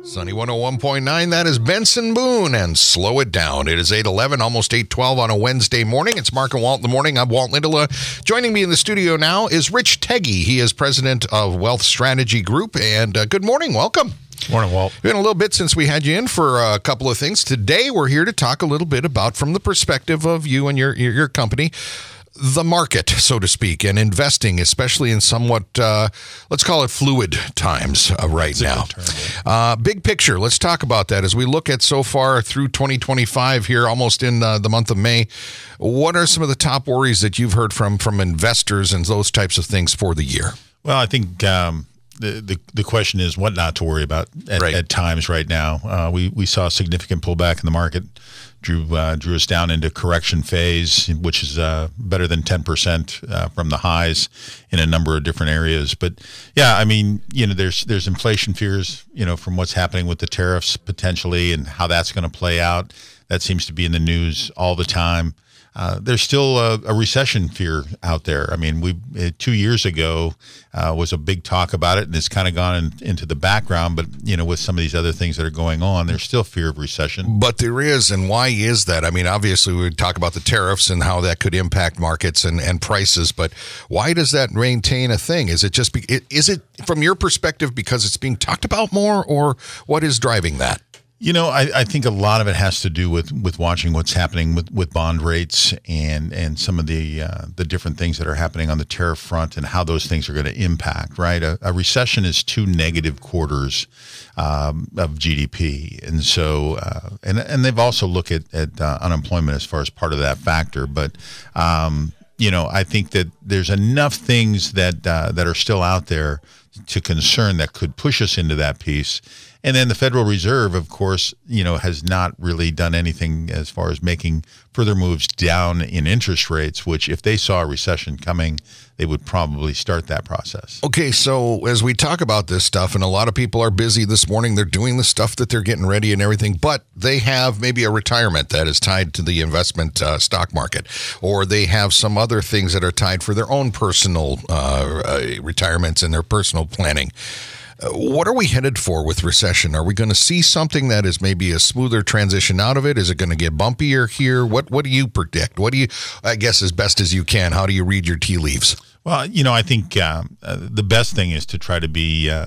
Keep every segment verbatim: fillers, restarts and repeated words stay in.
Sunny one oh one point nine, that is Benson Boone, and Slow It Down. It is eight eleven, almost eight twelve on a Wednesday morning. It's Mark and Walt in the morning. I'm Walt Lindelof. Joining me in the studio now is Rich Teggy. He is president of Wealth Strategy Group, and uh, good morning. Welcome. Morning, Walt. It's been a little bit since we had you in for a couple of things. Today, we're here to talk a little bit about, from the perspective of you and your your, your company, the market, so to speak, and investing, especially in somewhat, uh, let's call it fluid times uh, right now. Uh, big picture, let's talk about that as we look at so far through twenty twenty-five here, almost in uh, the month of May. What are some of the top worries that you've heard from from investors and those types of things for the year? Well, I think um, the, the the question is what not to worry about at, right. at times right now. Uh, we, we saw a significant pullback in the market. Drew uh, drew us down into correction phase, which is uh, better than ten percent uh, from the highs in a number of different areas. But yeah, I mean, you know, there's there's inflation fears, you know, from what's happening with the tariffs potentially and how that's going to play out. That seems to be in the news all the time. Uh, there's still a, a recession fear out there. I mean, we uh, two years ago uh, was a big talk about it, and it's kind of gone in, into the background. But you know, with some of these other things that are going on, there's still fear of recession. But there is, and why is that? I mean, obviously, we would talk about the tariffs and how that could impact markets and, and prices. But why does that maintain a thing? Is it just be, is it from your perspective because it's being talked about more, or what is driving that? You know, I, I think a lot of it has to do with, with watching what's happening with, with bond rates and, and some of the uh, the different things that are happening on the tariff front and how those things are going to impact, right? A, a recession is two negative quarters um, of G D P. And so, uh, and and they've also looked at, at uh, unemployment as far as part of that factor. But, um, you know, I think that there's enough things that uh, that are still out there to concern that could push us into that piece. And then the Federal Reserve, of course, you know, has not really done anything as far as making further moves down in interest rates, which if they saw a recession coming, they would probably start that process. Okay, so as we talk about this stuff, and a lot of people are busy this morning, they're doing the stuff that they're getting ready and everything, but they have maybe a retirement that is tied to the investment uh, stock market, or they have some other things that are tied for their own personal uh, uh, retirements and their personal planning. What are we headed for with recession? Are we going to see something that is maybe a smoother transition out of it? Is it going to get bumpier here? What What do you predict? What do you, I guess, as best as you can, how do you read your tea leaves? Well, you know, I think uh, uh, the best thing is to try to be uh,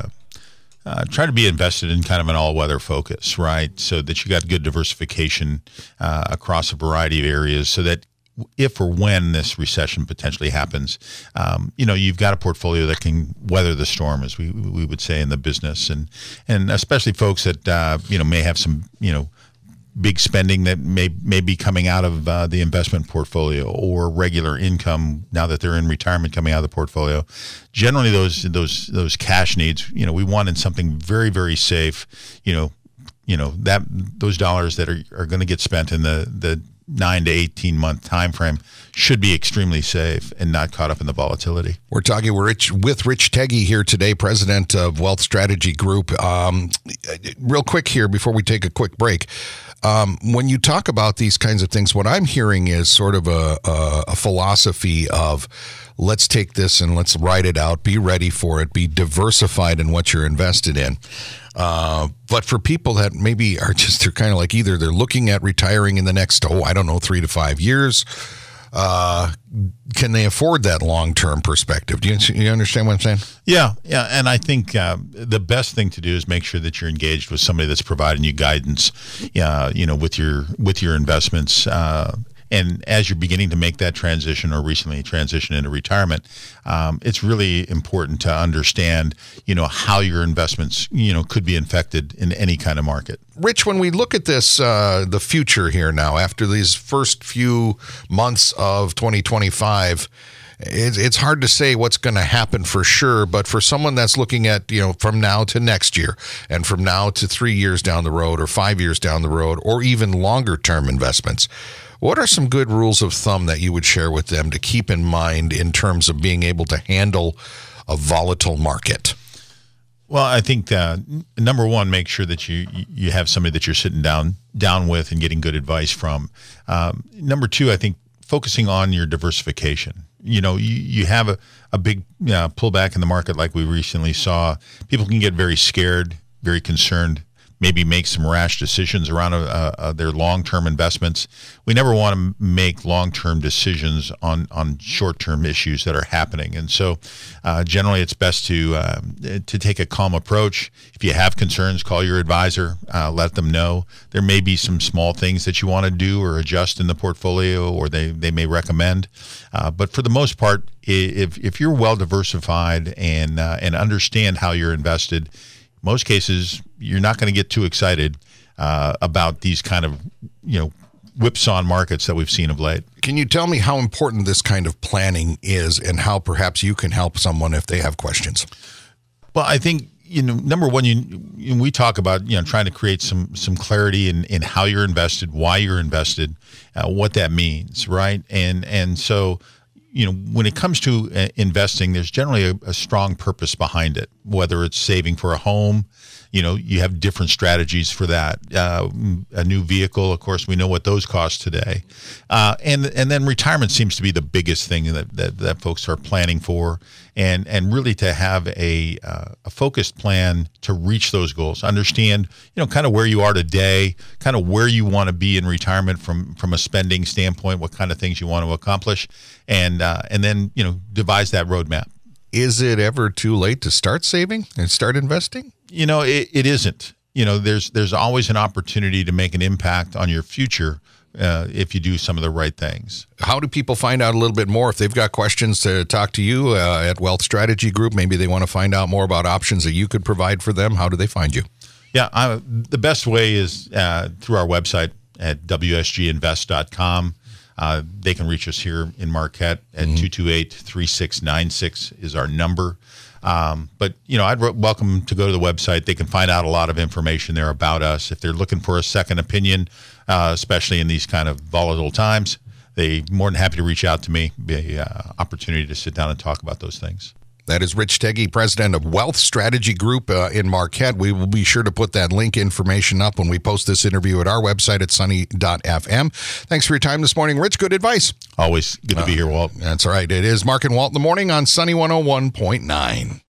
uh, try to be invested in kind of an all-weather focus, right? So that you got good diversification uh, across a variety of areas, so that if or when this recession potentially happens, um, you know, you've got a portfolio that can weather the storm, as we we would say in the business, and and especially folks that uh, you know may have some you know big spending that may may be coming out of uh, the investment portfolio, or regular income now that they're in retirement coming out of the portfolio. Generally, those those those cash needs, you know, we want in something very very safe. You know, you know that those dollars that are are going to get spent in the the nine to eighteen month time frame should be extremely safe and not caught up in the volatility. We're talking with Rich, with Rich Teggy here today, president of Wealth Strategy Group. Um, real quick here before we take a quick break. Um, when you talk about these kinds of things, what I'm hearing is sort of a, a, a philosophy of let's take this and let's ride it out, be ready for it, be diversified in what you're invested in. Uh, but for people that maybe are just, they're kind of like either they're looking at retiring in the next, oh, I don't know, three to five years. Uh, can they afford that long-term perspective? Do you, you understand what I'm saying? Yeah, yeah, and I think uh, the best thing to do is make sure that you're engaged with somebody that's providing you guidance, uh, you know, with your with your investments. Uh, And as you're beginning to make that transition or recently transition into retirement, um, it's really important to understand, you know, how your investments, you know, could be infected in any kind of market. Rich, when we look at this, uh, the future here now, after these first few months of twenty twenty-five, it's, it's hard to say what's going to happen for sure. But for someone that's looking at, you know, from now to next year and from now to three years down the road or five years down the road or even longer term investments, what are some good rules of thumb that you would share with them to keep in mind in terms of being able to handle a volatile market? Well, I think uh, number one, make sure that you you have somebody that you're sitting down down with and getting good advice from. Um, number two, I think focusing on your diversification. You know, you, you have a, a big uh, pullback in the market like we recently saw. People can get very scared, very concerned. maybe make some rash decisions around uh, uh, their long-term investments. We never want to make long-term decisions on, on short-term issues that are happening. And so uh, generally it's best to uh, to take a calm approach. If you have concerns, call your advisor, uh, let them know. There may be some small things that you want to do or adjust in the portfolio, or they, they may recommend. Uh, but for the most part, if if you're well diversified and uh, and understand how you're invested, most cases you're not going to get too excited uh, about these kind of, you know, whipsaw markets that we've seen of late. Can you tell me how important this kind of planning is, and how perhaps you can help someone if they have questions? Well, I think, you know, number one, you, you we talk about, you know, trying to create some some clarity in, in how you're invested, why you're invested, uh, what that means, right? And and so, you know, when it comes to uh, investing, there's generally a, a strong purpose behind it, whether it's saving for a home. You know, you have different strategies for that. Uh, a new vehicle, of course, we know what those cost today. Uh, and and then retirement seems to be the biggest thing that, that, that folks are planning for. And and really to have a uh, a focused plan to reach those goals. Understand, you know, kind of where you are today, kind of where you want to be in retirement from, from a spending standpoint, what kind of things you want to accomplish, and uh, and then, you know, devise that roadmap. Is it ever too late to start saving and start investing? You know, it, it isn't. You know, there's there's always an opportunity to make an impact on your future uh, if you do some of the right things. How do people find out a little bit more if they've got questions to talk to you uh, at Wealth Strategy Group? Maybe they want to find out more about options that you could provide for them. How do they find you? Yeah, I, the best way is uh, through our website at w s g invest dot com. Uh, they can reach us here in Marquette at mm-hmm. two two eight, three six nine six is our number. Um, but, you know, I'd re- welcome them to go to the website. They can find out a lot of information there about us. If they're looking for a second opinion, uh, especially in these kind of volatile times, they're more than happy to reach out to me. Be an uh, opportunity to sit down and talk about those things. That is Rich Tegge, president of Wealth Strategy Group uh, in Marquette. We will be sure to put that link information up when we post this interview at our website at sunny dot f m. Thanks for your time this morning, Rich. Good advice. Always good to uh, be here, Walt. That's right. It is Mark and Walt in the morning on Sunny one oh one point nine.